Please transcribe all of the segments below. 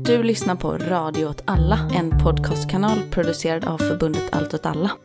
Du lyssnar på Radio åt alla, en podcastkanal producerad av förbundet Allt åt alla.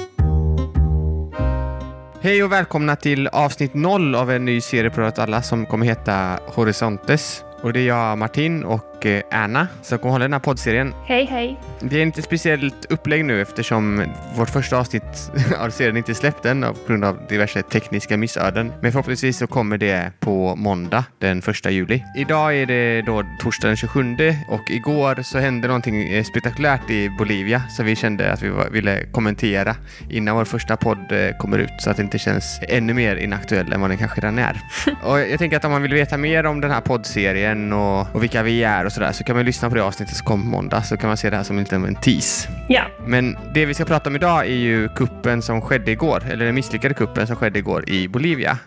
Hej och välkomna till avsnitt 0 av en ny serie på Radio åt alla som kommer heta Horizontes. Och det är jag, Martin och Anna som kommer hålla den här poddserien. Hej, hej. Det är inte speciellt upplägg nu eftersom vårt första avsnitt av serien inte släppt än på grund av diverse tekniska missöden. Men förhoppningsvis så kommer det på måndag den 1 juli. Idag är det då torsdag den 27 och igår så hände någonting spektakulärt i Bolivia så vi kände att vi ville kommentera innan vår första podd kommer ut så att det inte känns ännu mer inaktuell än vad den kanske redan är. Och jag tänker att om man vill veta mer om den här poddserien och vilka vi är och sådär så kan man lyssna på det avsnittet som kommer måndag så kan man se det här som en tease. Ja. Men det vi ska prata om idag är ju kuppen som skedde igår, eller den misslyckade kuppen som skedde igår i Bolivia.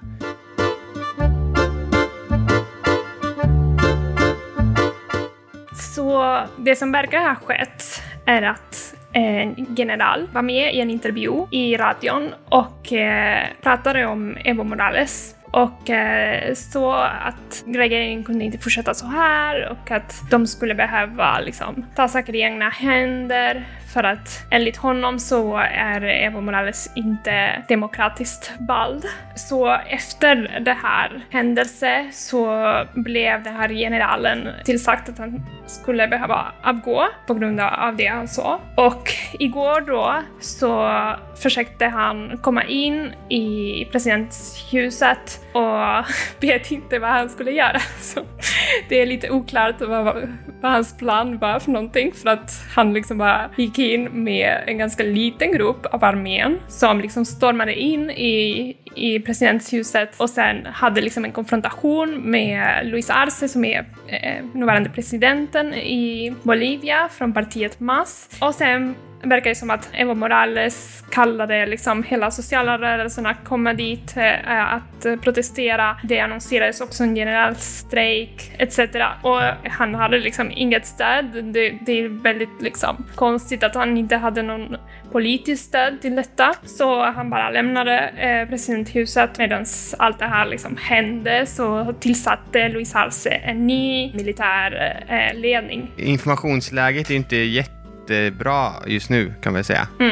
Så det som verkar ha skett är att en general var med i en intervju i radion och pratade om Evo Morales. Och så att regeringen kunde inte fortsätta så här och att de skulle behöva ta saker i egna händer för att enligt honom så är Evo Morales inte demokratiskt vald. Så efter det här händelse så blev den här generalen tillsagt att han skulle behöva avgå på grund av det han sa. Och igår då så försökte han komma in i presidenthuset och vet inte vad han skulle göra. Så det är lite oklart vad hans plan var för någonting för att han bara gick in med en ganska liten grupp av armén som stormade in i presidenthuset och sen hade en konfrontation med Luis Arce som är nuvarande presidenten i Bolivia från partiet MAS. Och sen verkar det som att Evo Morales kallade hela sociala rörelserna komma dit att protestera. Det annonserades också en generalstrejk etc. Och han hade inget stöd. Det är väldigt konstigt att han inte hade någon politiskt stöd till detta. Så han bara lämnade presidenthuset medan allt det här hände så tillsatte Luis Arce en ny militär ledning. Informationsläget är inte jättebra just nu kan man säga. Mm.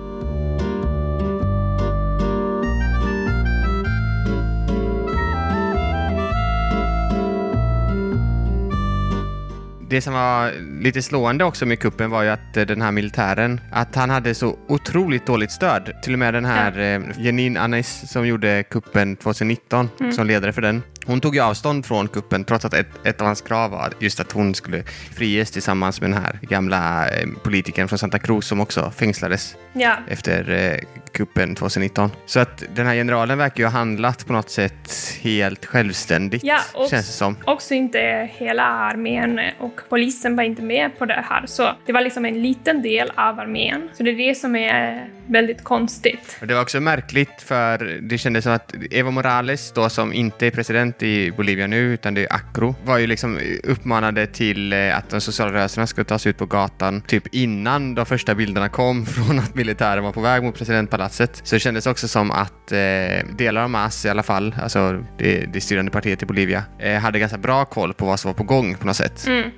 Det som var lite slående också med kuppen var ju att den här militären, att han hade så otroligt dåligt stöd. Till och med den här Jeanine Áñez som gjorde kuppen 2019 som ledare för den. Hon tog ju avstånd från kuppen trots att ett av hans krav var just att hon skulle friges tillsammans med den här gamla politikern från Santa Cruz som också fängslades efter kuppen 2019. Så att den här generalen verkar ju ha handlat på något sätt helt självständigt, känns det som. Också inte hela armén och polisen var inte med på det här. Så det var en liten del av armén. Så det är det som är väldigt konstigt. Och det var också märkligt för det kändes som att Evo Morales då som inte är president i Bolivia nu utan det är Acro var ju uppmanade till att de sociala rörelserna skulle tas ut på gatan typ innan de första bilderna kom från att militären var på väg mot presidentpalatset. Så det kändes också som att delar av MAS i alla fall, alltså det styrande partiet i Bolivia hade ganska bra koll på vad som var på gång på något sätt. Mm.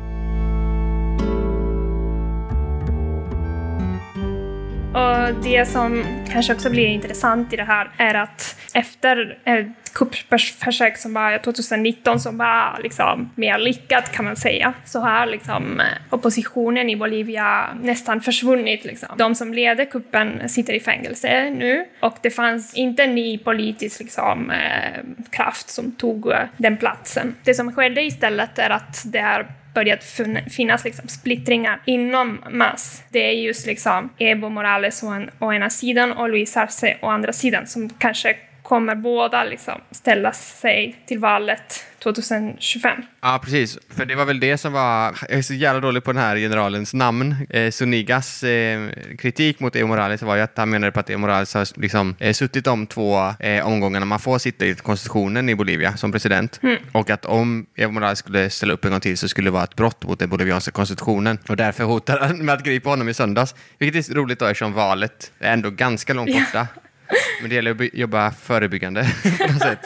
Och det som kanske också blir intressant i det här är att efter ett kuppförsök som var 2019 som var mer lyckat kan man säga, så har oppositionen i Bolivia nästan försvunnit. De som leder kuppen sitter i fängelse nu och det fanns inte en ny politisk kraft som tog den platsen. Det som skedde istället är att det är börjat finnas splittringar inom MAS. Det är just Evo Morales å ena sidan och Luis Arce å andra sidan som kanske kommer båda ställa sig till valet 2025. Ja, precis. För det var väl det som var... Jag är så jävla dålig på den här generalens namn. Zunigas kritik mot Evo Morales var ju att han menade på att Evo Morales har suttit de 2 omgångarna man får sitta i konstitutionen i Bolivia som president. Och att om Evo Morales skulle ställa upp en gång till så skulle det vara ett brott mot den bolivianska konstitutionen. Och därför hotar han med att gripa honom i söndags. Vilket är roligt då eftersom valet är ändå ganska långt borta. Men det gäller att jobba förebyggande på något sätt.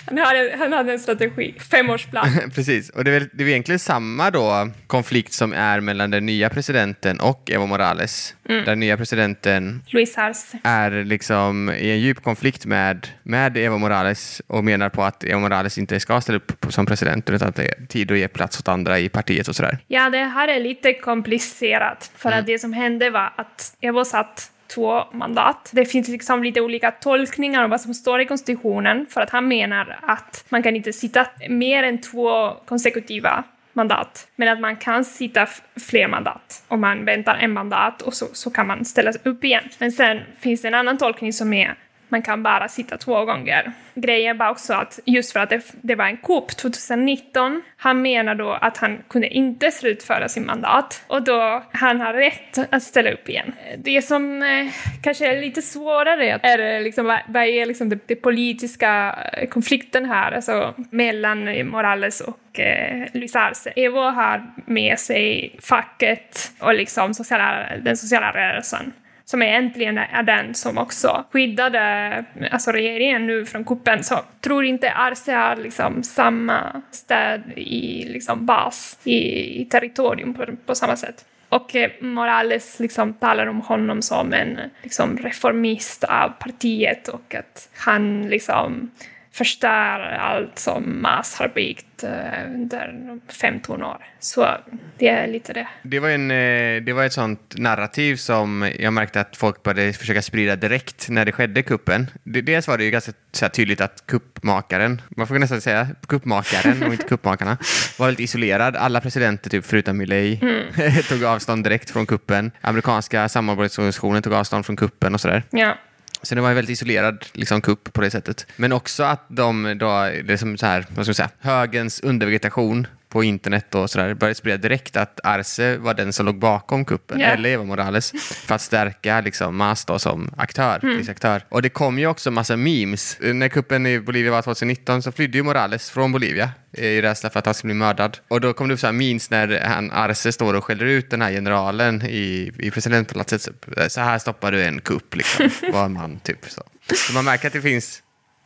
Han hade en strategi, 5-årsplan. Precis, och det är egentligen samma då konflikt som är mellan den nya presidenten och Evo Morales. Den nya presidenten Luis Arce är liksom i en djup konflikt med Evo Morales och menar på att Evo Morales inte ska ställa upp som president utan att det är tid att ge plats åt andra i partiet och sådär. Ja, det här är lite komplicerat för att det som hände var att Evo satt 2 mandat. Det finns liksom lite olika tolkningar av vad som står i konstitutionen för att han menar att man kan inte sitta mer än 2 konsekutiva mandat, men att man kan sitta fler mandat. Om man väntar en mandat och så kan man ställa upp igen. Men sen finns det en annan tolkning som är man kan bara sitta 2 gånger. Grejen var också att just för att det var en kupp 2019, han menar då att han kunde inte slutföra sin mandat och då han har rätt att ställa upp igen. Det som kanske är lite svårare är liksom, vad är liksom det politiska konflikten här, alltså mellan Morales och Luis Arce. Evo har med sig facket och liksom den sociala rörelsen, som egentligen är den som också skyddade regeringen nu från kuppen. Så tror inte Arce har liksom samma stöd i liksom bas i territorium på samma sätt. Och Morales liksom talar om honom som en liksom reformist av partiet och att han liksom förstör allt som Mas har byggt under 15 år. Så det är lite det. Det var ett sånt narrativ som jag märkte att folk började försöka sprida direkt när det skedde kuppen. Dels var det ju ganska så här tydligt att kuppmakaren, man får nästan säga kuppmakaren och inte kuppmakarna, var väldigt isolerad. Alla presidenter typ förutom Milei tog avstånd direkt från kuppen. Amerikanska samarbetsorganisationen tog avstånd från kuppen och sådär. Ja. Så det var en väldigt isolerad liksom, kupp på det sättet. Men också att de då, det är som så här, vad ska man säga, högens undervegetation på internet och sådär började sprida direkt att Arce var den som låg bakom kuppen, eller Evo Morales, för att stärka liksom Mas då som aktör. Och det kom ju också massa memes. När kuppen i Bolivia var 2019 så flydde ju Morales från Bolivia i rädsla för att han skulle bli mördad. Och då kom det upp så här memes när Arce står och skäller ut den här generalen i presidentpalatset. Så här stoppar du en kupp liksom, var man typ så. Så man märker att det finns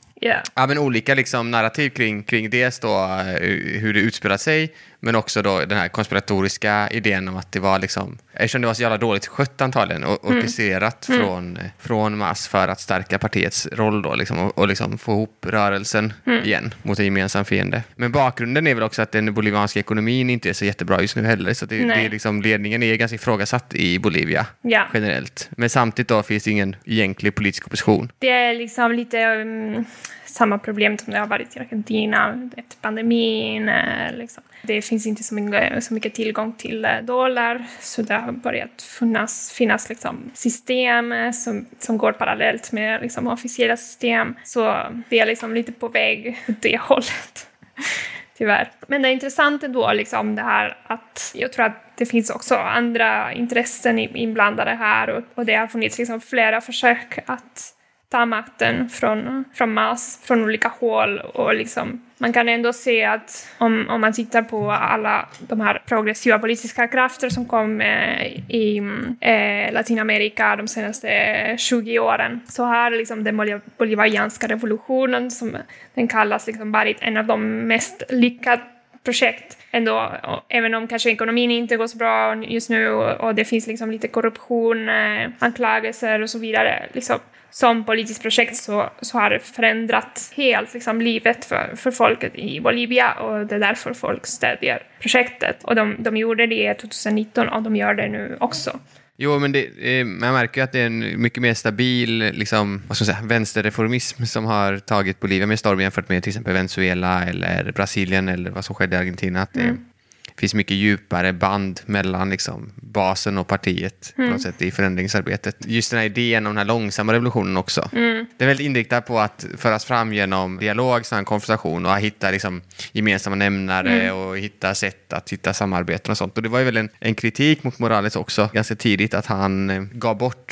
men olika liksom narrativ kring dels då hur det utspelar sig, men också då den här konspiratoriska idén om att det var liksom, eftersom det var så jävla dåligt skött antagligen och orkestrerat från Mas för att stärka partiets roll då liksom, och liksom få ihop rörelsen igen mot en gemensam fiende. Men bakgrunden är väl också att den bolivianska ekonomin inte är så jättebra just nu heller, så det är liksom, ledningen är ganska ifrågasatt i Bolivia generellt. Men samtidigt då finns det ingen egentlig politisk opposition. Det är liksom lite samma problem som det har varit i Argentina efter pandemin. Liksom. Det finns inte så mycket tillgång till dollar, så det har börjat finnas liksom system som går parallellt med liksom officiella system. Så det är liksom lite på väg åt det hållet. Tyvärr. Men det är intressant ändå liksom det här att jag tror att det finns också andra intressen inblandade här och det har funnits liksom flera försök att ta makten från Mas, från olika håll, och liksom man kan ändå se att om man tittar på alla de här progressiva politiska krafter som kom i Latinamerika de senaste 20 åren, så har liksom den bolivarianska revolutionen, som den kallas, liksom varit en av de mest lyckade projekt ändå, även om kanske ekonomin inte går så bra just nu och det finns liksom lite korruption, anklagelser och så vidare. Liksom, som politiskt projekt så har det förändrat helt liksom, livet för folket i Bolivia, och det är därför folk stödjer projektet. Och de gjorde det 2019 och de gör det nu också. Jo, men man märker ju att det är en mycket mer stabil liksom, vad ska man säga, vänsterreformism som har tagit Bolivia med storm jämfört med till exempel Venezuela eller Brasilien eller vad som skedde i Argentina. Att det finns mycket djupare band mellan liksom, basen och partiet på något sätt i förändringsarbetet. Just den här idén om den här långsamma revolutionen också. Det är väldigt inriktat på att föras fram genom dialog, konversation och att hitta liksom, gemensamma nämnare och hitta sätt att hitta samarbeten och sånt. Och det var ju väl en kritik mot Morales också ganska tidigt, att han gav bort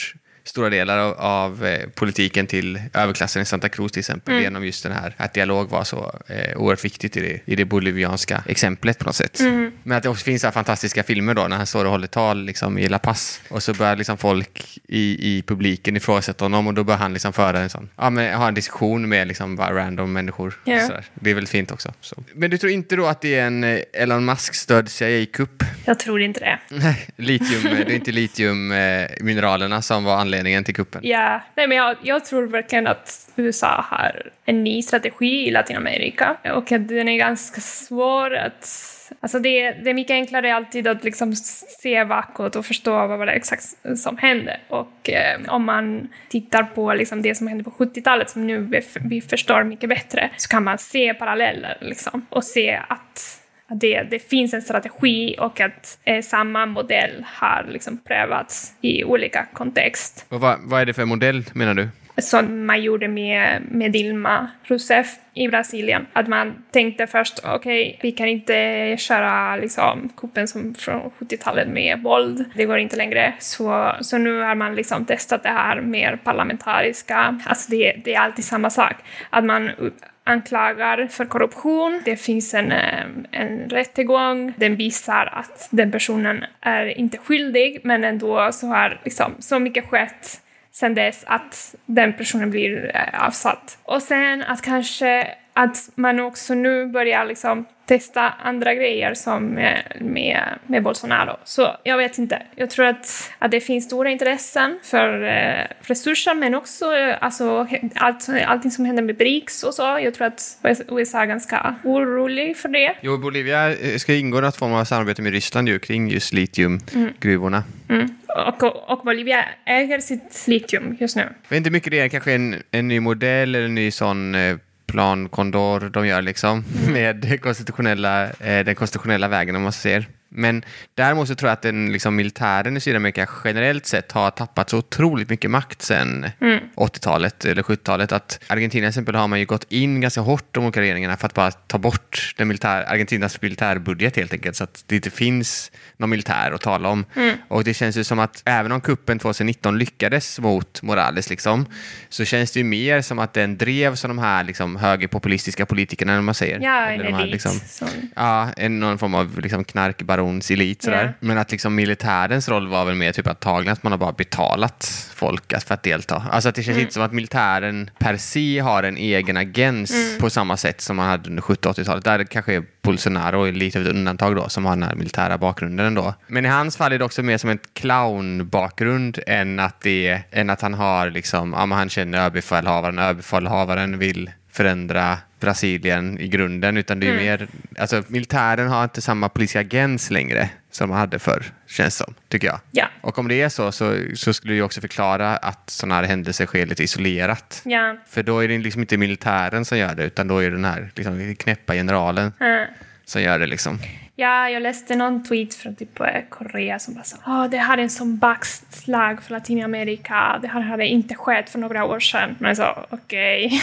stora delar av politiken till överklassen i Santa Cruz till exempel, genom just den här att dialog var så oerhört viktigt i det bolivianska exemplet på något sätt. Men att det också finns så här fantastiska filmer då när han står och håller tal liksom i La Paz och så börjar liksom folk i publiken ifrågasätta honom och då börjar han liksom föra en sån, ha en diskussion med liksom bara random människor. Sådär. Det är väldigt fint också. Så. Men du tror inte då att det är en Elon Musk-stödd CIA-kupp? Jag tror inte det. Nej, det är inte litiummineralerna som var anledningen till kuppen. Ja, nej, men jag tror verkligen att USA har en ny strategi i Latinamerika och att den är ganska svår att... Alltså det är mycket enklare alltid att liksom se bakåt och förstå vad det är exakt som hände. Och om man tittar på liksom det som hände på 70-talet som nu vi förstår mycket bättre så kan man se paralleller liksom, och se att det finns en strategi och att samma modell har liksom prövats i olika kontext. Och vad är det för modell menar du? Som man gjorde med Dilma Rousseff i Brasilien. Att man tänkte först, okej, vi kan inte köra liksom kuppen som från 70-talet med våld. Det går inte längre. Så nu har man liksom testat det här mer parlamentariska. Alltså det är alltid samma sak. Att man anklagar för korruption. Det finns en rättegång. Den visar att den personen är inte skyldig. Men ändå så har liksom så mycket skett sen dess att den personen blir avsatt. Och sen att kanske att man också nu börjar liksom testa andra grejer som med Bolsonaro. Så jag vet inte. Jag tror att det finns stora intressen för resurser men också alltså, allting som händer med BRICS och så. Jag tror att USA är ganska orolig för det. Jo, Bolivia ska ingå något form av samarbete med Ryssland ju, kring just litiumgruvorna. Och Bolivia äger sitt litium just nu. Jag vet inte mycket det är, kanske en ny modell eller en ny sån plan Condor de gör liksom med den konstitutionella vägen om man ser. Men däremot så tror jag att den liksom militären i Sydamerika generellt sett har tappat så otroligt mycket makt sedan 80-talet eller 70-talet att Argentina till exempel har man ju gått in ganska hårt de olika regeringarna för att bara ta bort Argentinas militärbudget helt enkelt så att det inte finns någon militär att tala om. Och det känns ju som att även om kuppen 2019 lyckades mot Morales liksom, så känns det ju mer som att den drev som de här liksom högerpopulistiska politikerna när man säger. Ja, en elit. Liksom, någon form av liksom knarkbarons elit sådär. Yeah. Men att liksom militärens roll var väl mer typ att man har bara betalat folk för att delta. Alltså att det känns inte som att militären per se har en egen agens på samma sätt som man hade under 70-80-talet. Där det kanske är Bolsonaro lite av ett undantag då som har den här militära bakgrunden ändå. Men i hans fall är det också mer som en clown-bakgrund än att han har liksom, han känner överbefälhavaren vill förändra Brasilien i grunden, utan det är mer, alltså militären har inte samma politiska agens längre som man hade förr, känns som, tycker jag. Ja. Och om det är så skulle det ju också förklara att sådana här händelser sker lite isolerat. Ja. För då är det liksom inte militären som gör det, utan då är det den här liksom, knäppa generalen som gör det liksom. Ja, jag läste någon tweet från typ Korea som bara sa det här är en sån bakslag för Latinamerika. Det här hade inte skett för några år sedan. Men jag sa, okej.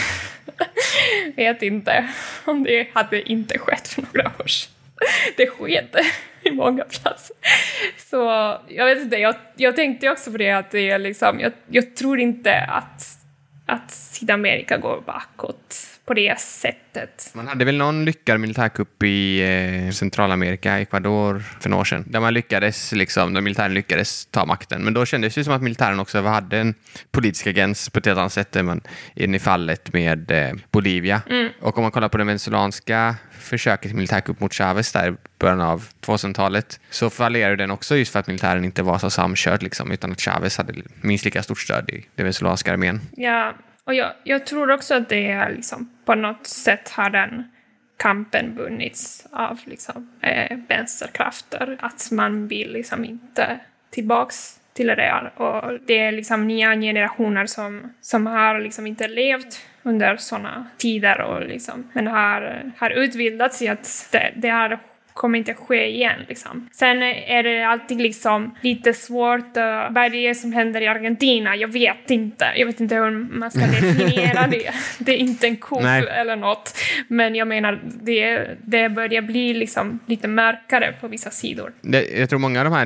Vet inte om det hade inte skett för några år sedan. Det skedde i många platser. Så jag vet inte, jag tänkte också på det att det är liksom, jag tror inte att Sydamerika går bakåt på det sättet. Man hade väl någon lyckad militärkupp i Centralamerika, Ecuador för några år sedan. Där militären lyckades ta makten. Men då kändes det som att militären också hade en politisk agens på ett helt annat sätt än i fallet med Bolivia. Och om man kollar på den venezuelanska försöket till militärkupp mot Chavez där i början av 2000-talet så fallerade den också just för att militären inte var så samkörd liksom, utan att Chavez hade minst lika stort stöd i den venezuelanska armén. Ja, och jag tror också att det är liksom, på något sätt har den kampen vunnits av liksom, vänsterkrafter. Att man vill liksom inte tillbaks till det där. Och det är liksom nya generationer som har liksom inte levt under sådana tider och liksom, men har utbildat sig att det här kommer inte ske igen liksom. Sen är det alltid liksom lite svårt vad är det som händer i Argentina? Jag vet inte hur man ska definiera det. Det är inte en kupp eller något. Men jag menar det börjar bli liksom lite mörkare på vissa sidor. Jag tror många av de här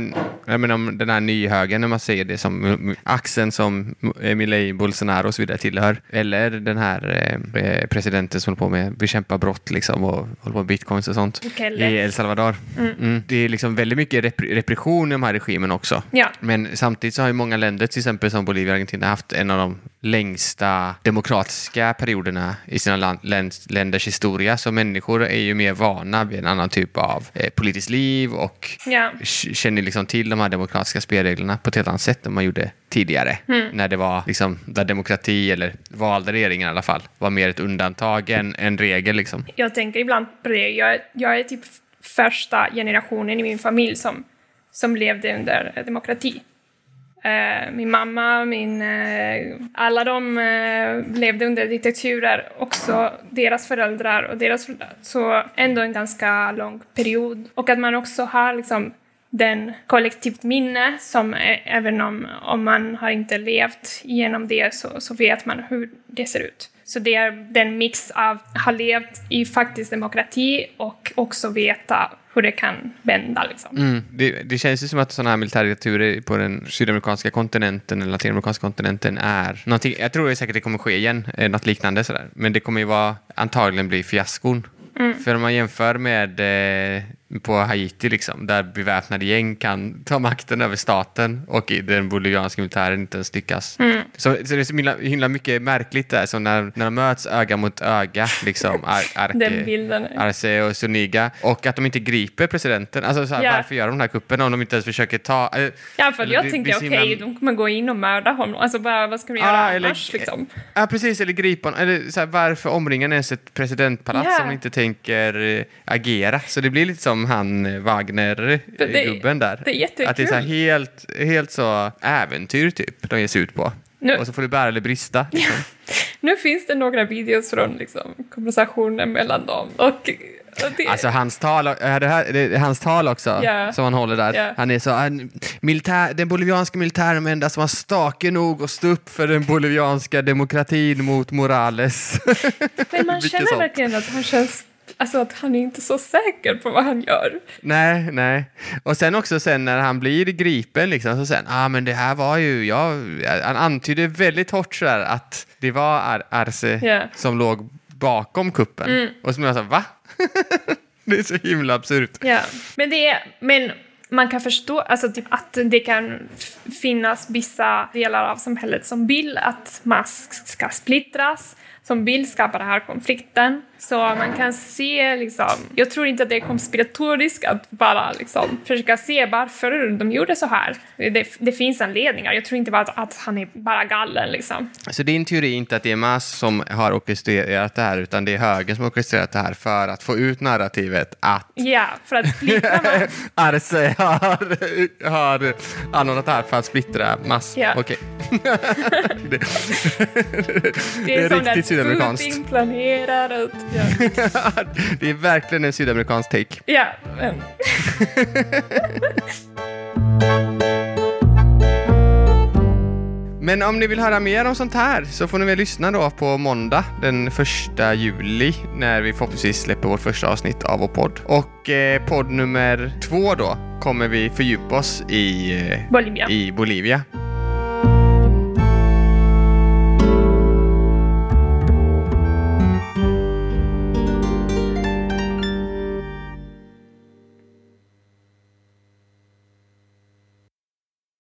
Jag menar om den här nyhögen, när man säger det som axeln som Milei Bolsonaro och så vidare tillhör. Eller den här presidenten som håller på med bekämpa brott liksom, och håller på med bitcoins och sånt. I El Salvador. Det är liksom väldigt mycket repression i de här regimen också. Ja. Men samtidigt så har ju många länder, till exempel som Bolivia och Argentina, haft en av de längsta demokratiska perioderna i sina länders historia. Så människor är ju mer vana vid en annan typ av politiskt liv och känner liksom till de här demokratiska spelreglerna på ett helt annat sätt än man gjorde tidigare. När det var liksom, där demokrati eller valda regeringar i alla fall var mer ett undantag än en regel liksom. Jag tänker ibland på det. Jag är typ första generationen i min familj som levde under demokrati. Min mamma, alla de levde under diktaturer, också deras föräldrar och deras föräldrar. Så ändå en ganska lång period. Och att man också har liksom den kollektivt minne som även om man har inte levt igenom det så vet man hur det ser ut. Så det är den mix av att ha levt i faktisk demokrati och också veta hur det kan vända liksom. Det känns ju som att sådana här militärdiktaturer på den sydamerikanska kontinenten eller latinamerikanska kontinenten är någonting, jag tror säkert det kommer ske igen, något liknande sådär. Men det kommer ju antagligen bli fiaskon. För om man jämför med på Haiti liksom, där beväpnade gäng kan ta makten över staten och i den bolivianska militären inte ens lyckas. Så det är så himla mycket märkligt där, så när de möts öga mot öga liksom, Arce och Zuniga, och att de inte griper presidenten. Alltså såhär, varför gör de den här kuppen om de inte ens försöker ta... Ja, för jag tänkte okej, de kommer gå in och mörda honom. Alltså bara, vad ska de göra annars liksom? Ja, precis, eller gripa honom. Eller såhär, varför omringar ens ett presidentpalats om de inte tänker agera? Så det blir lite som han Wagner-gubben där. Det är jättekul. Att det är så här helt så äventyr typ de ger sig ut på. Och så får det bära eller brista. Liksom. Nu finns det några videos från liksom, konversationen mellan dem. Och det... Alltså hans tal också som han håller där. Han är så den bolivianska militären är enda som har stake nog att stå upp för den bolivianska demokratin mot Morales. Men man känner verkligen att han känns... Alltså att han är inte så säker på vad han gör. Nej. Och sen när han blir gripen liksom, så sen, men det här var ju, han antyder väldigt hårt så där att det var Arce som låg bakom kuppen. Och som jag sa, va? Det är så himla absurt. Ja, men man kan förstå alltså, typ, att det kan finnas vissa delar av samhället som vill att mask ska splittras, som vill skapa den här konflikten. Så man kan se, liksom, jag tror inte att det är konspiratoriskt att bara liksom, försöka se varför de gjorde så här. Det finns anledningar. Jag tror inte bara att han är bara gallen. Liksom. Så din teori är inte att det är Mas som har orkestrerat det här, utan det är högern som har orkestrerat det här för att få ut narrativet att... Ja, för att splittra Mas. Arce har anordnat det här för att splittra Mas. Ja. Okej. Det är riktigt sydamerikanskt. Inplanerat. Ja. Det är verkligen en sydamerikansk take. Ja. Men om ni vill höra mer om sånt här så får ni väl lyssna då på måndag den 1 juli när vi förhoppningsvis släpper vårt första avsnitt av vår podd. Och podd nummer 2 då kommer vi fördjupa oss i Bolivia.